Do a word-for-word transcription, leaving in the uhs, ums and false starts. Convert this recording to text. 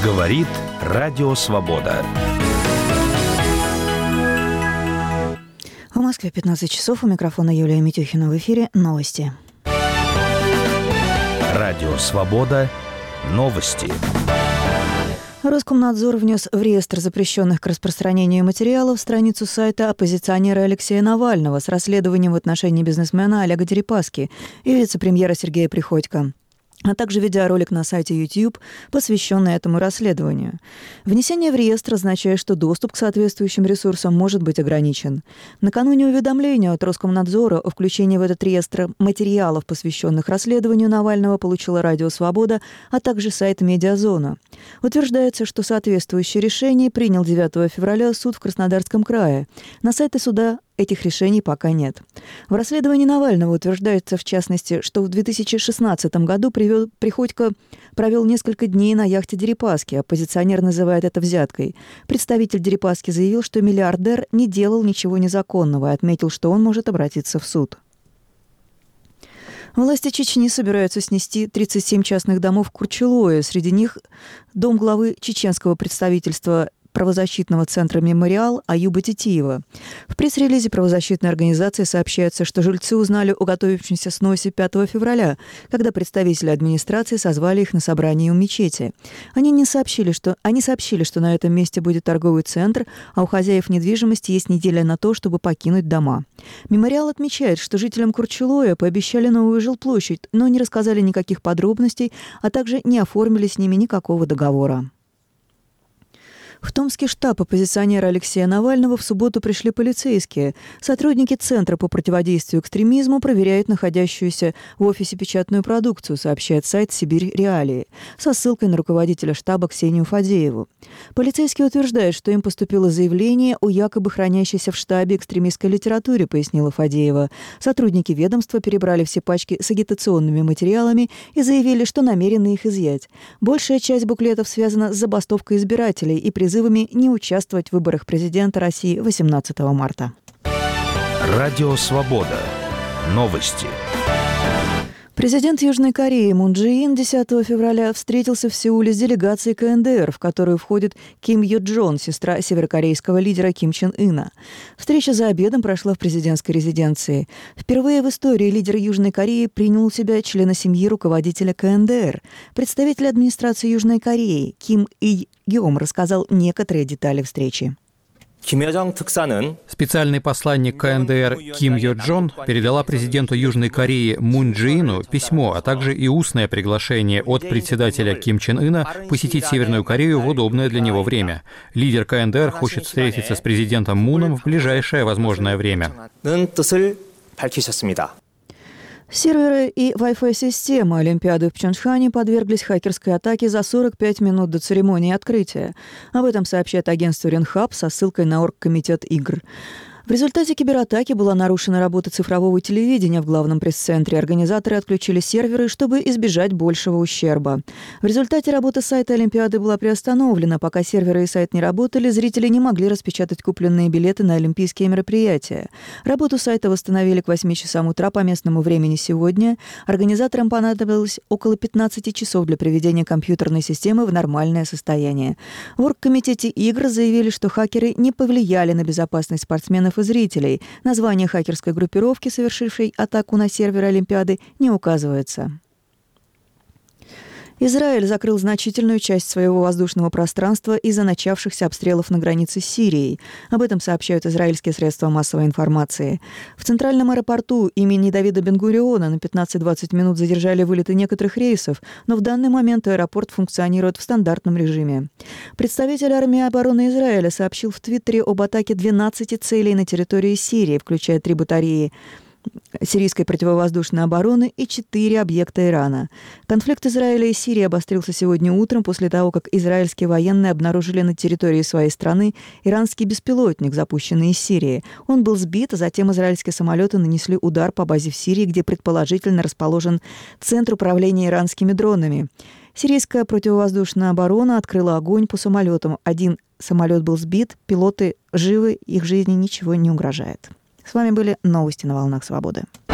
Говорит Радио Свобода. В Москве пятнадцать часов. У микрофона Юлия Митюхина. В эфире новости. Радио Свобода. Новости. Роскомнадзор внес в реестр запрещенных к распространению материалов страницу сайта оппозиционера Алексея Навального с расследованием в отношении бизнесмена Олега Дерипаски и вице-премьера Сергея Приходько, а также видеоролик на сайте YouTube, посвященный этому расследованию. Внесение в реестр означает, что доступ к соответствующим ресурсам может быть ограничен. Накануне уведомления от Роскомнадзора о включении в этот реестр материалов, посвященных расследованию Навального, получила Радио Свобода, а также сайт Медиазона. Утверждается, что соответствующее решение принял девятого февраля суд в Краснодарском крае. На сайте суда этих решений пока нет. В расследовании Навального утверждается, в частности, что в две тысячи шестнадцатом году привел, Приходько провел несколько дней на яхте Дерипаски. Оппозиционер называет это взяткой. Представитель Дерипаски заявил, что миллиардер не делал ничего незаконного и отметил, что он может обратиться в суд. Власти Чечни собираются снести тридцать семь частных домов в Курчулое. Среди них дом главы чеченского представительства правозащитного центра «Мемориал» Аюба Титиева. В пресс-релизе правозащитной организации сообщается, что жильцы узнали о готовящемся сносе пятого февраля, когда представители администрации созвали их на собрание у мечети. Они не сообщили, что, они сообщили, что на этом месте будет торговый центр, а у хозяев недвижимости есть неделя на то, чтобы покинуть дома. «Мемориал» отмечает, что жителям Курчулоя пообещали новую жилплощадь, но не рассказали никаких подробностей, а также не оформили с ними никакого договора. В Томский штаб оппозиционера Алексея Навального в субботу пришли полицейские. Сотрудники Центра по противодействию экстремизму проверяют находящуюся в офисе печатную продукцию, сообщает сайт «Сибирь Реалии», со ссылкой на руководителя штаба Ксению Фадееву. Полицейские утверждают, что им поступило заявление о якобы хранящейся в штабе экстремистской литературе, пояснила Фадеева. Сотрудники ведомства перебрали все пачки с агитационными материалами и заявили, что намерены их изъять. Большая часть буклетов связана с забастовкой избирателей и призывом не участвовать в выборах президента России восемнадцатого марта. Радио Свобода. Новости. Президент Южной Кореи Мун Чжэ Ин десятого февраля встретился в Сеуле с делегацией ка эн дэ эр, в которую входит Ким Йо Джон, сестра северокорейского лидера Ким Чен Ына. Встреча за обедом прошла в президентской резиденции. Впервые в истории лидер Южной Кореи принял у себя члена семьи руководителя ка эн дэ эр. Представитель администрации Южной Кореи Ким И Гём рассказал некоторые детали встречи. Специальный посланник ка эн дэ эр Ким Йо Джон передала президенту Южной Кореи Мун Чжэ Ину письмо, а также и устное приглашение от председателя Ким Чен Ына посетить Северную Корею в удобное для него время. Лидер ка эн дэ эр хочет встретиться с президентом Муном в ближайшее возможное время. Серверы и Wi-Fi системы Олимпиады в Пхёнчхане подверглись хакерской атаке за сорок пять минут до церемонии открытия. Об этом сообщает агентство Ренхаб со ссылкой на оргкомитет игр. В результате кибератаки была нарушена работа цифрового телевидения в главном пресс-центре. Организаторы отключили серверы, чтобы избежать большего ущерба. В результате работа сайта Олимпиады была приостановлена. Пока серверы и сайт не работали, зрители не могли распечатать купленные билеты на олимпийские мероприятия. Работу сайта восстановили к восьми часам утра по местному времени сегодня. Организаторам понадобилось около пятнадцати часов для приведения компьютерной системы в нормальное состояние. В оргкомитете игр заявили, что хакеры не повлияли на безопасность спортсменов и зрителей. Название хакерской группировки, совершившей атаку на сервер Олимпиады, не указывается. Израиль закрыл значительную часть своего воздушного пространства из-за начавшихся обстрелов на границе с Сирией. Об этом сообщают израильские средства массовой информации. В центральном аэропорту имени Давида Бен-Гуриона на пятнадцать-двадцать минут задержали вылеты некоторых рейсов, но в данный момент аэропорт функционирует в стандартном режиме. Представитель армии обороны Израиля сообщил в Твиттере об атаке двенадцати целей на территории Сирии, включая три батареи сирийской противовоздушной обороны и четыре объекта Ирана. Конфликт Израиля и Сирии обострился сегодня утром после того, как израильские военные обнаружили на территории своей страны иранский беспилотник, запущенный из Сирии. Он был сбит, а затем израильские самолеты нанесли удар по базе в Сирии, где предположительно расположен центр управления иранскими дронами. Сирийская противовоздушная оборона открыла огонь по самолетам. Один самолет был сбит, пилоты живы, их жизни ничего не угрожает. С вами были новости на «Волнах Свободы».